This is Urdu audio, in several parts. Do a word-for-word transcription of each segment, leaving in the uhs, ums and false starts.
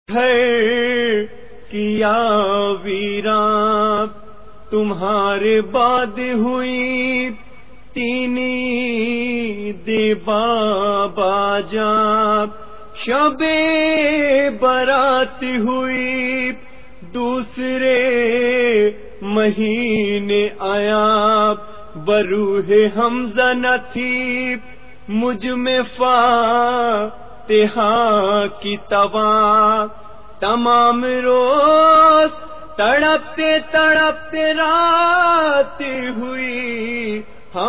ہے کیا ویراں تمہارے بعد ہوئی تینی دی بابا جاں شب برات ہوئی دوسرے مہینے آیا بروح حمزہ نہ تھی مجھ میں فاتحہ کی تواں تمام روز تڑپتے تڑپتے رات ہوئی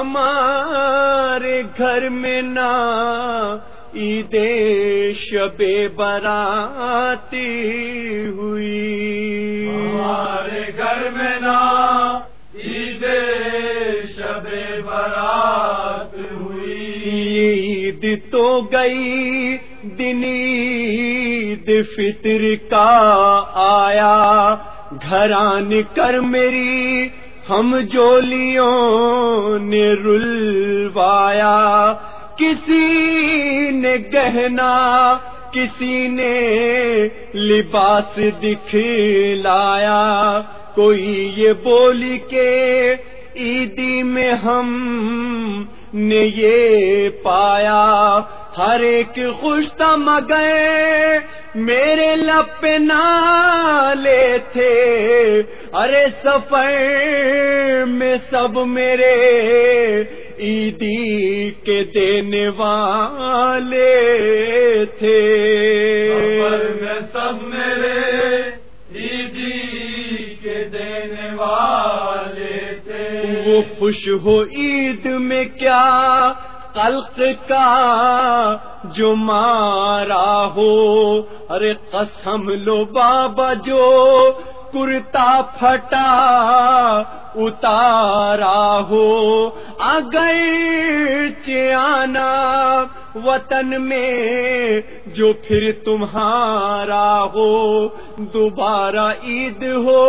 ہمارے گھر میں نہ عید شب براتی ہوئی ہمارے گھر میں نہ عید شب برات ہوئی عید تو گئی دن عید فطر کا آیا گھران کر میری ہم جولیوں نے رلوایا کسی نے گہنا کسی نے لباس دکھلایا کوئی یہ بولی کہ عیدی میں ہم نے یہ پایا ہر ایک خوش تم گئے میرے لب پہ نالے تھے ارے سفر میں سب میرے عیدی کے دینے والے تھے سفر میں سب میرے عیدی کے دینے والے تھے وہ خوش ہو عید میں کیا خلق کا جو مارا ہو ارے قسم لو بابا جو کرتا پھٹا اتارا ہو اگر آنا وطن میں جو پھر تمہارا ہو دوبارہ عید ہو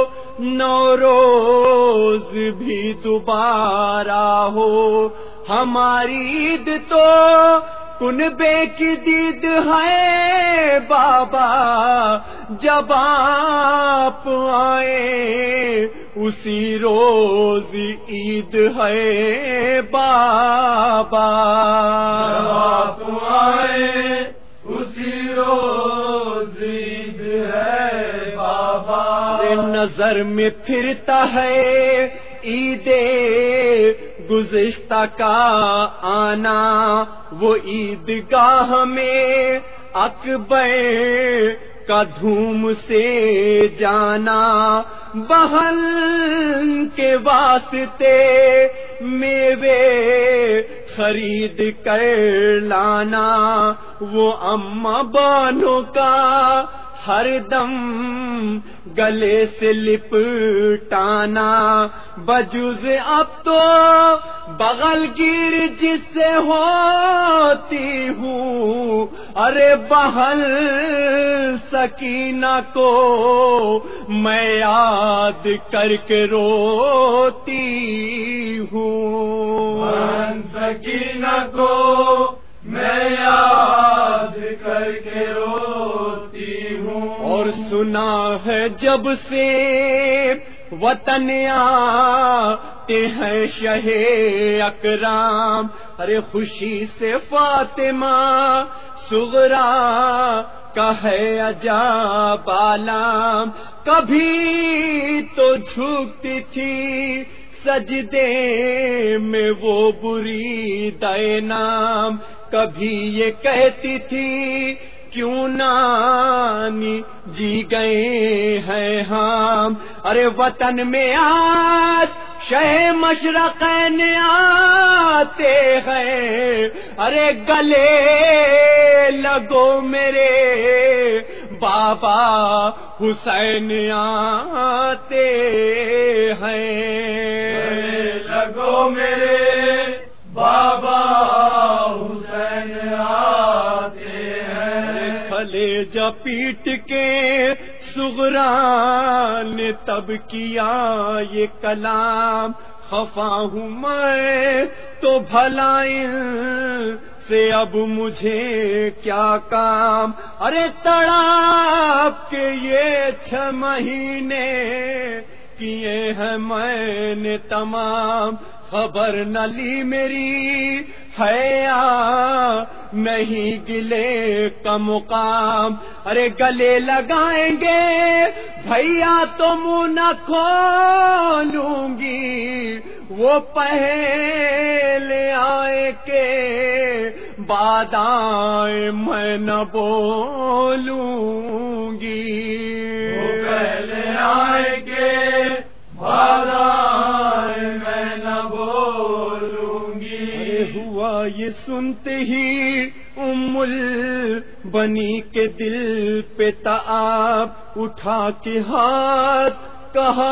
نوروز بھی دوبارہ ہو ہماری عید تو کنبے کی دید ہے بابا جب آپ آئے اسی روز عید ہے بابا جب آپ آئے اسی روز عید ہے بابا نظر میں پھرتا ہے عید گزشتہ کا آنا وہ عید گاہ میں اکبر کا دھوم سے جانا بہن کے واسطے میوے خرید کر لانا وہ اماں بانوں کا ہر دم گلے سے لپٹانا بجوز اب تو بغل گیر جس سے ہوتی ہوں ارے بہن سکینہ کو میں یاد کر کے روتی ہوں بہن سکینہ کو میں یاد کر کے روتی ہوں اور سنا ہے جب سے وطن آتے ہیں شہ اکرام ارے خوشی سے فاطمہ صغرا کا ہے عجاب عالم کبھی تو جھکتی تھی سجدے میں وہ بری دے نام کبھی یہ کہتی تھی کیوں نانی جی گئے ہیں ہم ارے وطن میں آج شہ مشرقین آتے ہیں ارے گلے لگو میرے بابا حسین آتے ہیں لگو میرے بابا حسین آتے ہیں کلیجہ پیٹ کے صغرا نے تب کیا یہ کلام خفا ہوں میں تو بھلا ان سے اب مجھے کیا کام ارے تڑا آپ کے یہ چھ مہینے کیے ہیں میں نے تمام، خبر نہ لی میری حیا نہیں گلے کا مقام، ارے گلے لگائیں گے بھیا تو منہ نہ کھولوں گی، وہ پہلے آئے کے بعد آئے میں نہ بولوں گی، وہ پہلے آئے کے بعد آئے میں نہ بولوں گی۔ ہوا یہ سنتے ہی ام البنی کے دل پہ تعاب اٹھا کے ہاتھ کہا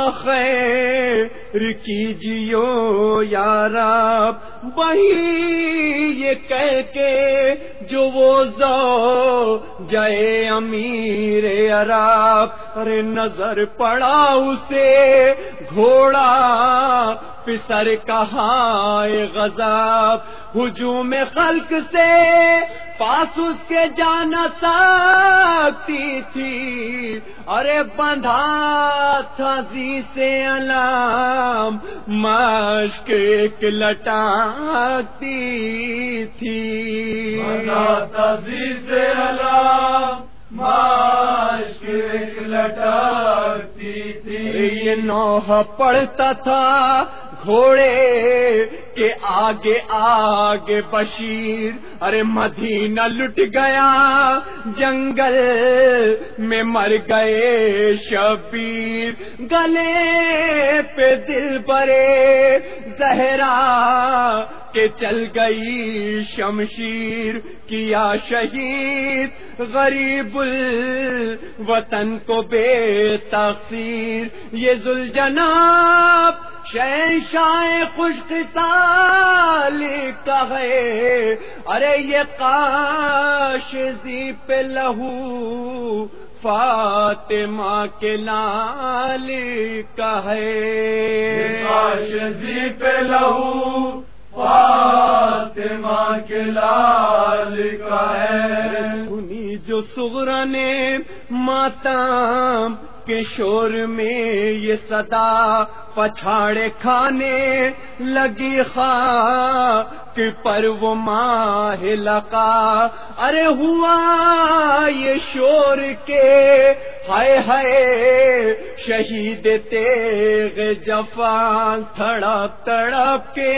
خیر کیجیو یا رب، وہی یہ کہہ کے جو وہ زو جائے امیر عرب، ارے نظر پڑا اسے گھوڑا پسر کہائے غضب، ہجوم خلق سے پاس اس کے جانا سکتی تھی، ارے بندھا تھا زی سے علام مشک ایک لٹاتی تھی، بندھا تھا زی سے علام مشک ایک لٹاتی تھی۔ یہ نوحہ پڑھتا تھا گھوڑے کے آگے آگے بشیر، ارے مدینہ لٹ گیا جنگل میں مر گئے شبیر، گلے پہ دل برے زہرا کہ چل گئی شمشیر، کیا شہید غریب الوطن کو بے تقصیر، یہ ذوالجناب شہنشاہ خوش خصال کا ہے، ارے یہ کاش زی پہ لہو فاطمہ کے لال کا ہے، کاش زی پہ لہو فاطمہ کے لال کا ہے۔ سنی جو صغرا نے ماتم کے شور میں یہ صدا، پچھاڑے کھانے لگی خاک پر وہ ماہ لقا، ارے ہوا یہ شور کے ہائے ہائے شہید تیغ جفا، تڑپ تڑپ کے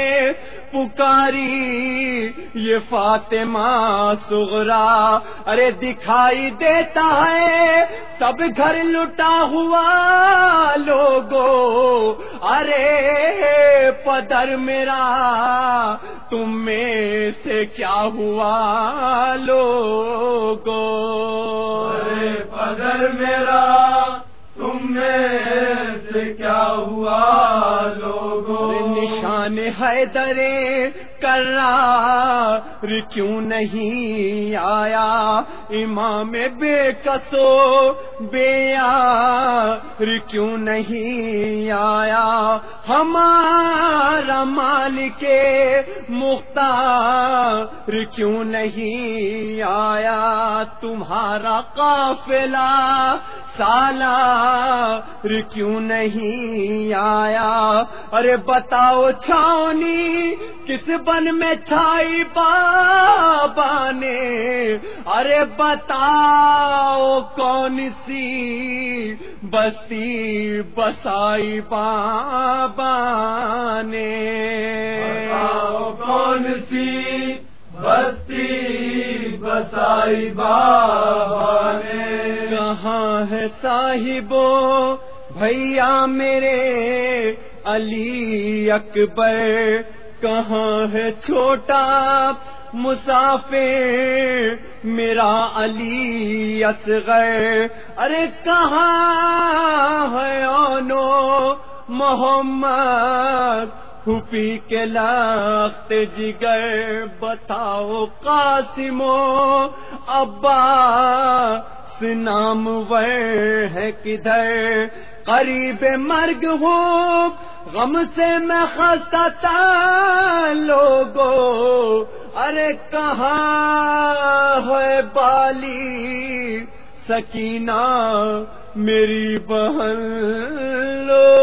پکاری یہ فاطمہ صغرا، ارے دکھائی دیتا ہے سب گھر لٹا ہوا لوگو، ارے پدر میرا تم میں سے کیا ہوا لوگو، ارے پدر میرا تم میں سے کیا ہوا لوگو، نشان حیدر کرار کیوں نہیں آیا، امام بے کسو بے یار کیوں نہیں آیا، ہمارا مالک مختار کیوں نہیں آیا، تمہارا قافلہ سالار کیوں نہیں آیا، ارے بتاؤ چھاؤنی کس بن میں چھائی بابا نے، ارے بتاؤ کون سی بستی بسائی بابا نے، بتاؤ کون سی بستی بسائی بابا نے، کہاں ہے صاحبو بھیا میرے علی اکبر، کہاں ہے چھوٹا مسافر میرا علی اصغر، ارے کہاں ہے اونو محمد پھوپھی کے لخت جگر، بتاؤ قاسم و عباس نامور ہے کدھر، قریب مرگ ہوں غم سے میں خستہ تھا لوگو، ارے کہاں ہے بالی سکینہ میری بہن لو